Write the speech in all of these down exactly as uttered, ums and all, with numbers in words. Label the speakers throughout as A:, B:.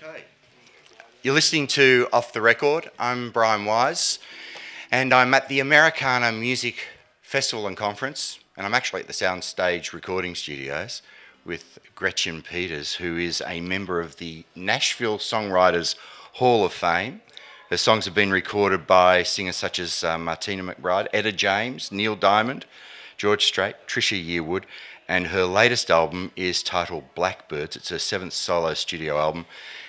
A: Okay. You're listening to Off the Record. I'm Brian Wise, and I'm at the Americana Music Festival and Conference, and I'm actually at the Soundstage Recording Studios with Gretchen Peters, who is a member of the Nashville Songwriters Hall of Fame. Her songs have been recorded by singers such as uh, Martina McBride, Etta James, Neil Diamond, George Strait, Trisha Yearwood, and her latest album is titled Blackbirds. It's her seventh solo studio album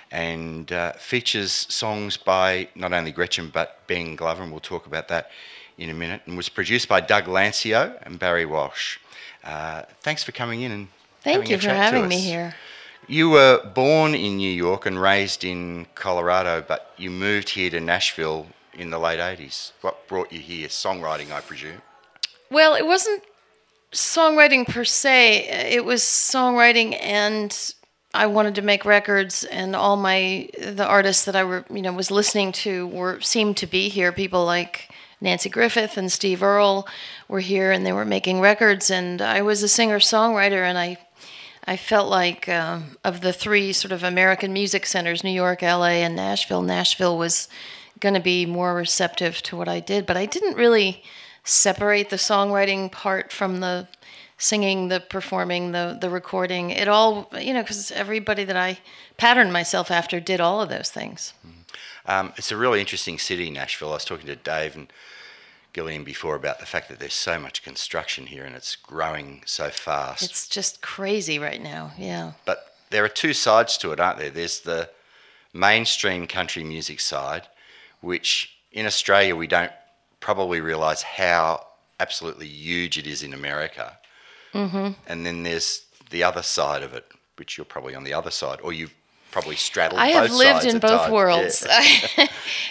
A: and uh, features songs by not only Gretchen but Ben Glover, and we'll talk about that in a minute, and was produced by Doug Lancio and Barry Walsh. Uh, thanks for coming in and
B: Thank
A: having
B: you
A: a
B: for
A: chat
B: having
A: to
B: me
A: us.
B: here.
A: You were born in New York and raised in Colorado, but you moved here to Nashville in the late eighties. What brought you here? Songwriting, I presume.
B: Well, it wasn't songwriting per se. It was songwriting, and I wanted to make records, and all my the artists that I were you know was listening to were seemed to be here. People like Nanci Griffith and Steve Earle were here, and they were making records. And I was a singer-songwriter, and I I felt like um, of the three sort of American music centers, New York, L A, and Nashville, Nashville was going to be more receptive to what I did. But I didn't really separate the songwriting part from the singing, the performing, the the recording. It all, you know, because everybody that I patterned myself after did all of those things.
A: Um, it's a really interesting city, Nashville. I was talking to Dave and Gillian before about the fact that there's so much construction here and it's growing so fast.
B: It's just crazy right now, yeah.
A: But there are two sides to it, aren't there? There's the mainstream country music side, which in Australia we don't probably realise how absolutely huge it is in America. Mm-hmm. And then there's the other side of it, which you're probably on the other side, or you've probably straddled
B: I
A: both
B: have lived
A: sides
B: in
A: at
B: both
A: times.
B: worlds.
A: Yeah.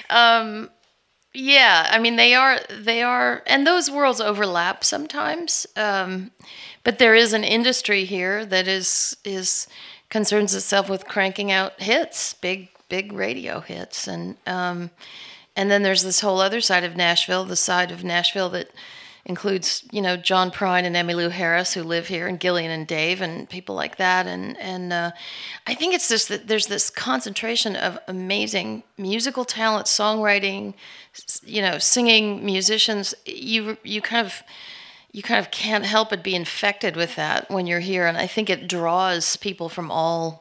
B: um, yeah, I mean they are they are, and those worlds overlap sometimes. Um, but there is an industry here that is is concerns itself with cranking out hits, big big radio hits, and um, and then there's this whole other side of Nashville, the side of Nashville that includes, you know, John Prine and Emmylou Harris, who live here, and Gillian and Dave, and people like that. And and uh, I think it's just that there's this concentration of amazing musical talent, songwriting, you know, singing musicians. You you kind of you kind of can't help but be infected with that when you're here, and I think it draws people from all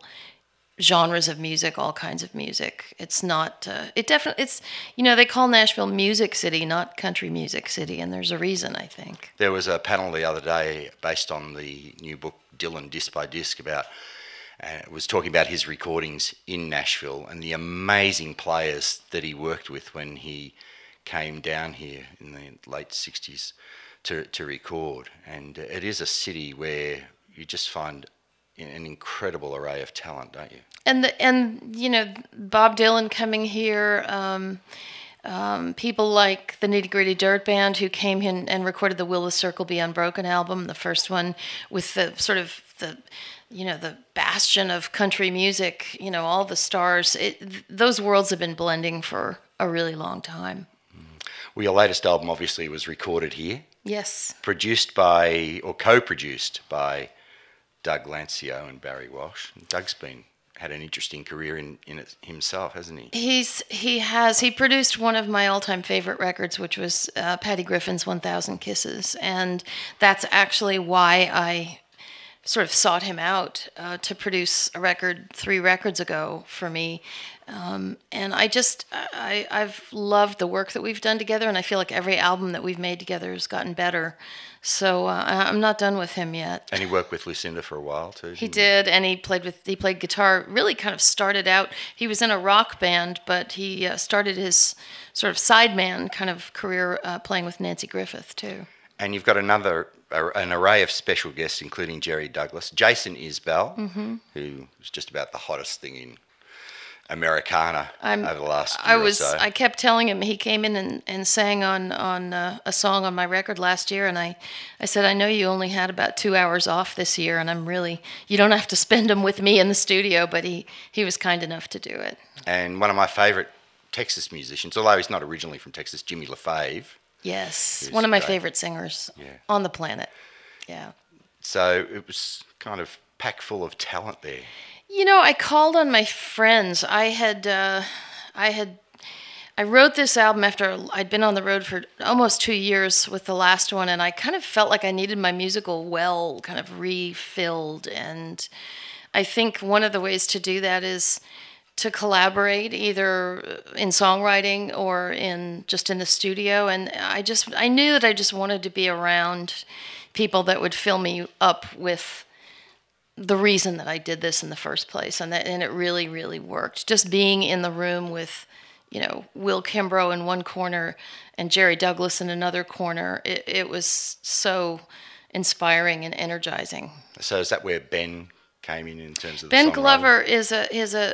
B: genres of music, all kinds of music. It's not, uh, it definitely, it's, you know, they call Nashville Music City, not Country Music City, and there's a reason, I think.
A: There was a panel the other day based on the new book Dylan Disc by Disc about, and it was talking about his recordings in Nashville and the amazing players that he worked with when he came down here in the late sixties to, to record. And it is a city where you just find an incredible array of talent, don't you?
B: And the, and you know, Bob Dylan coming here, um, um, people like the Nitty Gritty Dirt Band, who came in and recorded the Will the Circle Be Unbroken album, the first one, with the sort of the, you know, the bastion of country music, you know, all the stars. It, those worlds have been blending for a really long time.
A: Well, your latest album obviously was recorded here.
B: Yes.
A: Produced by, or co-produced by Doug Lancio and Barry Walsh. Doug's been had an interesting career in, in it himself, hasn't he?
B: He's he has he produced one of my all-time favorite records, which was uh, Patty Griffin's one thousand Kisses, and that's actually why I sort of sought him out uh, to produce a record three records ago for me. Um, and I just I I've loved the work that we've done together, and I feel like every album that we've made together has gotten better. So uh, I'm not done with him yet.
A: And he worked with Lucinda for a while too.
B: He did, and he played with he played guitar. Really, kind of started out. He was in a rock band, but he uh, started his sort of sideman kind of career uh, playing with Nanci Griffith too.
A: And you've got another an array of special guests, including Jerry Douglas, Jason Isbell,
B: mm-hmm.
A: who was just about the hottest thing in Americana
B: I'm,
A: over the last year
B: I was.
A: or so.
B: I kept telling him, he came in and, and sang on on uh, a song on my record last year, and I, I said, I know you only had about two hours off this year, and I'm really, you don't have to spend them with me in the studio, but he, he was kind enough to do it.
A: And one of my favourite Texas musicians, although he's not originally from Texas, Jimmy LaFave.
B: Yes, one of my
A: great.
B: favorite singers
A: Yeah.
B: on the planet. Yeah.
A: So it was kind of packed full of talent there.
B: You know, I called on my friends. I had, uh, I had, I wrote this album after I'd been on the road for almost two years with the last one, and I kind of felt like I needed my musical well kind of refilled. And I think one of the ways to do that is to collaborate, either in songwriting or in just in the studio. And I just, I knew that I just wanted to be around people that would fill me up with the reason that I did this in the first place, and that and it really, really worked. Just being in the room with, you know, Will Kimbrough in one corner and Jerry Douglas in another corner, it, it was so inspiring and energizing.
A: So is that where Ben came in in terms of the
B: Ben
A: songwriting?
B: Glover is a is a,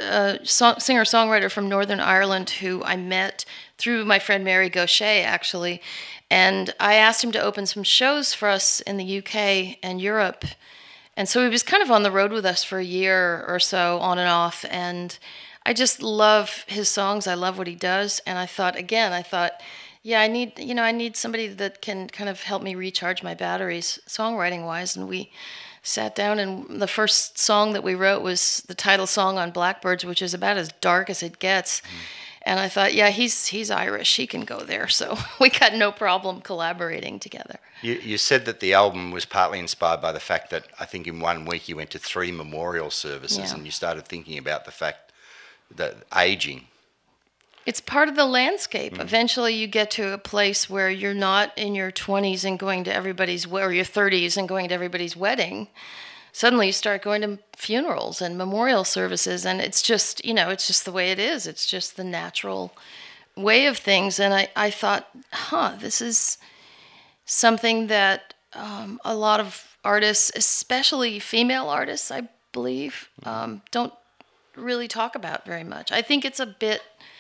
B: a song, singer-songwriter from Northern Ireland who I met through my friend Mary Gaucher, actually, and I asked him to open some shows for us in the U K and Europe. And so he was kind of on the road with us for a year or so, on and off. And I just love his songs. I love what he does. And I thought, again, I thought, yeah, I need, you know, I need somebody that can kind of help me recharge my batteries songwriting-wise. And we sat down, and the first song that we wrote was the title song on Blackbirds, which is about as dark as it gets. Mm. And I thought, yeah, he's he's Irish. He can go there. So we got no problem collaborating together.
A: You, you said that the album was partly inspired by the fact that I think in one week you went to three memorial services, yeah. and you started thinking about the fact that aging.
B: It's part of the landscape. Mm. Eventually you get to a place where you're not in your twenties and going to everybody's, or your thirties and going to everybody's wedding. Suddenly you start going to funerals and memorial services, and it's just, you know, it's just the way it is. It's just the natural way of things. And I, I thought, huh, this is something that um, a lot of artists, especially female artists, I believe, um, don't really talk about very much. I think it's a bit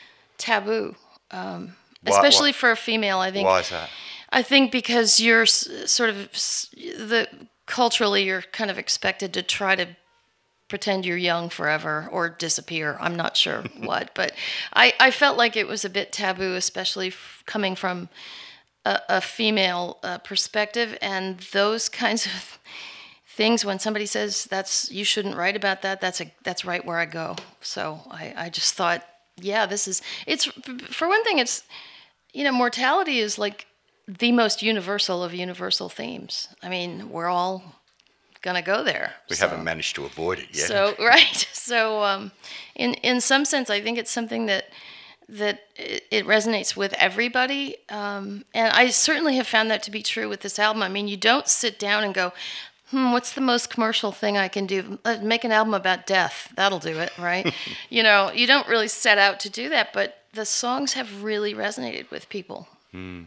B: taboo, um,
A: why,
B: especially
A: why,
B: for a female. I think.
A: Why is that?
B: I think because you're s- sort of s- the culturally you're kind of expected to try to pretend you're young forever or disappear. I'm not sure what, but I, I felt like it was a bit taboo, especially f- coming from a, a female uh, perspective, and those kinds of things. When somebody says that's you shouldn't write about that, that's a that's right where I go. So I, I just thought, yeah, this is it's for one thing, it's you know mortality is like the most universal of universal themes. I mean, we're all gonna go there.
A: We
B: so.
A: haven't managed to avoid it yet.
B: So right. So um, in in some sense, I think it's something that that it, it resonates with everybody, um, and I certainly have found that to be true with this album. I mean, you don't sit down and go, hmm, what's the most commercial thing I can do? Uh, make an album about death. That'll do it, right? You know, you don't really set out to do that, but the songs have really resonated with people.
A: Hmm.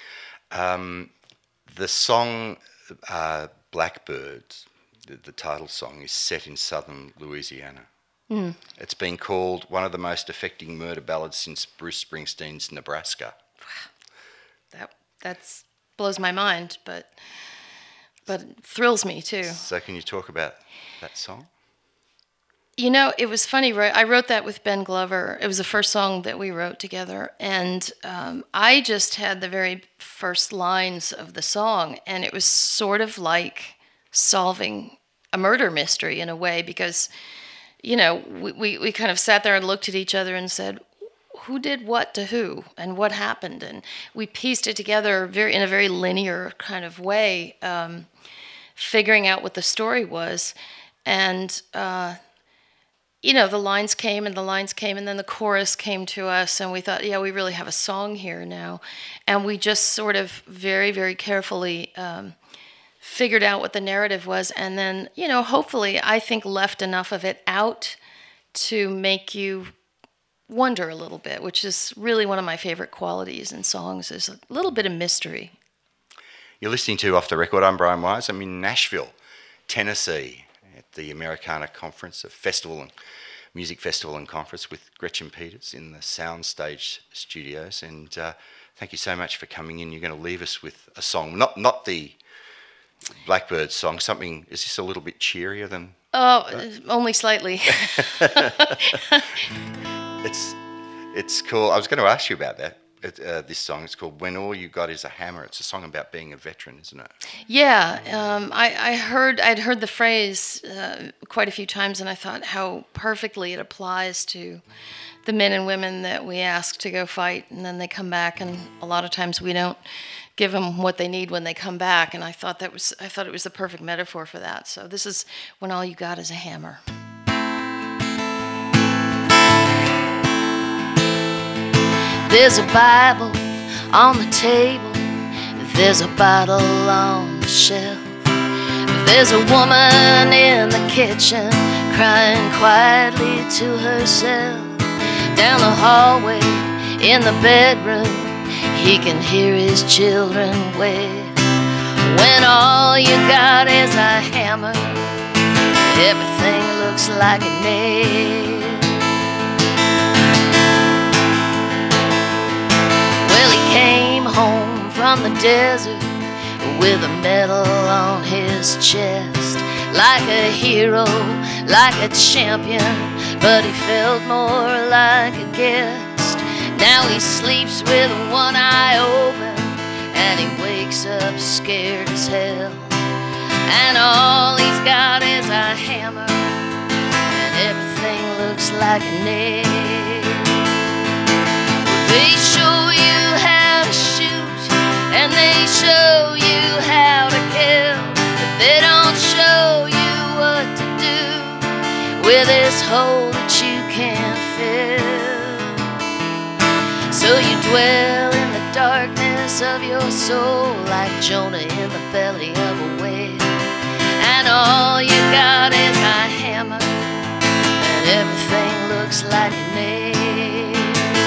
A: Um, the song uh, Blackbirds, the, the title song, is set in southern Louisiana. Mm. It's been called one of the most affecting murder ballads since Bruce Springsteen's Nebraska.
B: Wow. That that's blows my mind, but but it thrills me too.
A: So can you talk about that song?
B: You know, it was funny, right? I wrote that with Ben Glover. It was the first song that we wrote together. And um, I just had the very first lines of the song. And it was sort of like solving a murder mystery in a way, because, you know, we, we, we kind of sat there and looked at each other and said, who did what to who and what happened? And we pieced it together very in a very linear kind of way, um, figuring out what the story was. And... Uh, You know, the lines came and the lines came and then the chorus came to us, and we thought, yeah, we really have a song here now. And we just sort of very, very carefully um, figured out what the narrative was, and then, you know, hopefully I think left enough of it out to make you wonder a little bit, which is really one of my favorite qualities in songs, is a little bit of mystery.
A: You're listening to Off the Record. I'm Brian Wise. I'm in Nashville, Tennessee, at the Americana Conference, a festival and music festival and conference with Gretchen Peters in the Soundstage studios. And uh, thank you so much for coming in. You're going to leave us with a song, not not the Blackbird song. Something, is this a little bit cheerier than?
B: Oh, that? Only slightly.
A: it's it's cool. I was going to ask you about that. it, uh, this song. It's called "When All You Got Is a Hammer." It's a song about being a veteran, isn't it?
B: Yeah, um, I, I heard I'd heard the phrase uh, quite a few times, and I thought how perfectly it applies to the men and women that we ask to go fight, and then they come back, and a lot of times we don't give them what they need when they come back. And I thought that was I thought it was the perfect metaphor for that. So this is When All You Got Is a Hammer. There's a Bible on the table, there's a bottle on the shelf, there's a woman in the kitchen crying quietly to herself. Down the hallway in the bedroom, he can hear his children wail. When all you got is a hammer, everything looks like a nail. Well, he came home from the desert with a medal on his chest, like a hero, like a champion, but he felt more like a guest. Now he sleeps with one eye open, and he wakes up scared as hell. And all he's got is a hammer, and everything looks like a nail. They show you how to shoot, and they show you how to kill, but they don't show you what to do with this hole that you can't fill. So you dwell in the darkness of your soul like Jonah in the belly of a whale. And all you got is a hammer, and everything looks like a nail.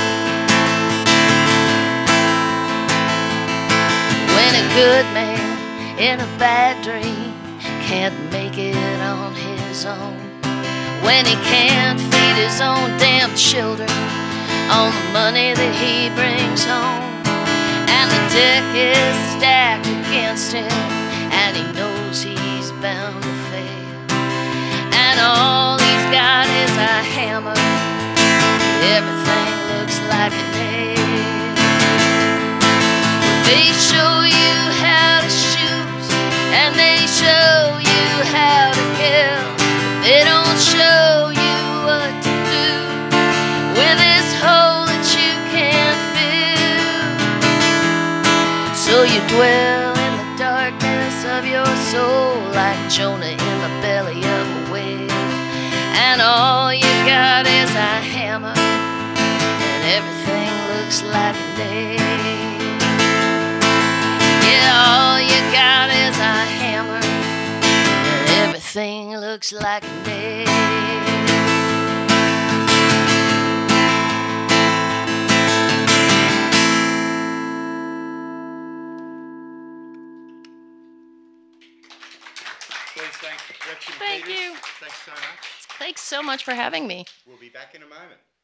B: When a good man in a bad dream can't make it on his own, when he can't feed his own damn children on the money that he brings home, and the deck is stacked against him, and he knows he's bound to fail, and all he's got is a hammer, everything looks like a nail. They show you how to shoot, and they show you how to kill, they don't show you what to do with this hole that you can't fill. So you dwell in the darkness of your soul like Jonah in the belly of a whale, and all you got is a hammer, and everything looks like a nail. Yeah, all you got is a hammer, and everything looks like a nail.
A: Please thank Gretchen
B: Thank
A: Peters.
B: you.
A: Thanks so much.
B: Thanks so much for having me.
A: We'll be back in a moment.